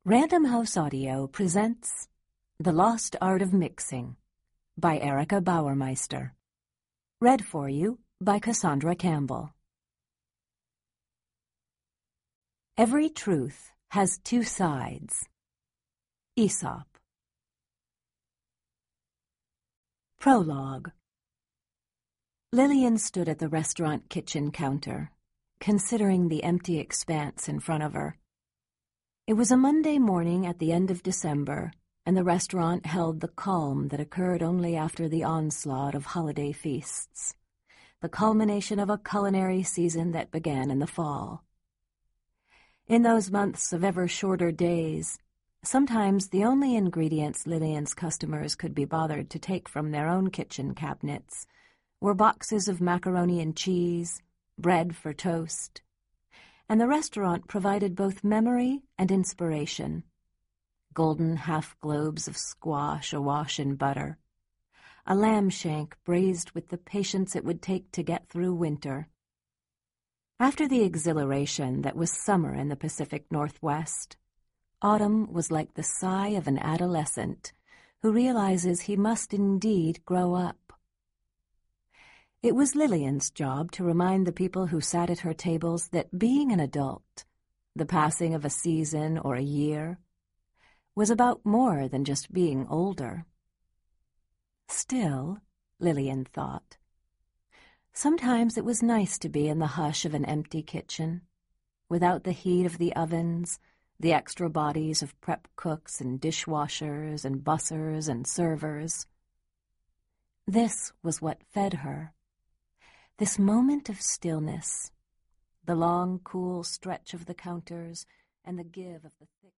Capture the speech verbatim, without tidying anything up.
Random House Audio presents The Lost Art of Mixing by Erica Bauermeister. Read for you by Cassandra Campbell. Every truth has two sides. Aesop. Prologue. Lillian stood at the restaurant kitchen counter, considering the empty expanse in front of her. It was a Monday morning at the end of December, and the restaurant held the calm that occurred only after the onslaught of holiday feasts, the culmination of a culinary season that began in the fall. In those months of ever shorter days, sometimes the only ingredients Lillian's customers could be bothered to take from their own kitchen cabinets were boxes of macaroni and cheese, bread for toast, and the restaurant provided both memory and inspiration. Golden half-globes of squash awash in butter, a lamb shank braised with the patience it would take to get through winter. After the exhilaration that was summer in the Pacific Northwest, autumn was like the sigh of an adolescent who realizes he must indeed grow up. It was Lillian's job to remind the people who sat at her tables that being an adult, the passing of a season or a year, was about more than just being older. Still, Lillian thought, sometimes it was nice to be in the hush of an empty kitchen, without the heat of the ovens, the extra bodies of prep cooks and dishwashers and bussers and servers. This was what fed her. This moment of stillness, the long, cool stretch of the counters and the give of the thick